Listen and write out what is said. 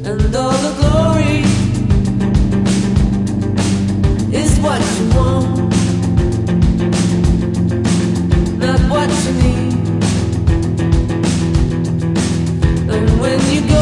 and all the glory is what you want, not what you need. And when you go